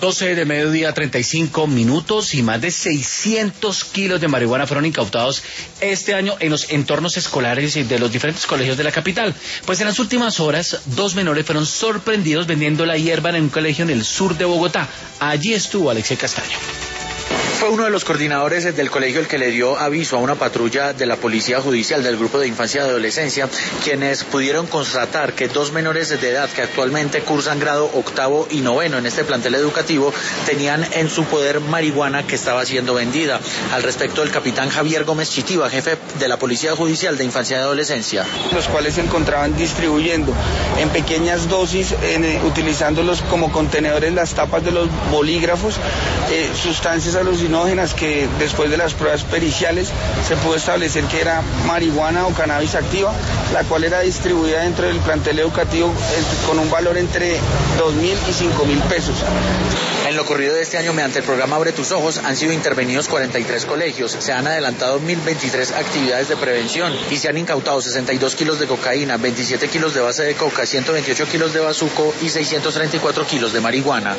12 de mediodía, 35 minutos, y más de 600 kilos de marihuana fueron incautados este año en los entornos escolares de los diferentes colegios de la capital. Pues en las últimas horas, 2 menores fueron sorprendidos vendiendo la hierba en un colegio en el sur de Bogotá. Allí estuvo Alexei Castaño. Fue uno de los coordinadores del colegio el que le dio aviso a una patrulla de la Policía Judicial del Grupo de Infancia y Adolescencia, quienes pudieron constatar que 2 menores de edad que actualmente cursan grado 8º y 9º en este plantel educativo tenían en su poder marihuana que estaba siendo vendida. Al respecto, el capitán Javier Gómez Chitiva, jefe de la Policía Judicial de Infancia y Adolescencia. Los cuales se encontraban distribuyendo en pequeñas dosis, utilizándolos como contenedores, las tapas de los bolígrafos, sustancias alucinógenas que después de las pruebas periciales se pudo establecer que era marihuana o cannabis activa, la cual era distribuida dentro del plantel educativo con un valor entre 2.000 y 5.000 pesos. En lo corrido de este año, mediante el programa Abre tus Ojos, han sido intervenidos 43 colegios, se han adelantado 1.023 actividades de prevención y se han incautado 62 kilos de cocaína, 27 kilos de base de coca, 128 kilos de bazuco y 634 kilos de marihuana.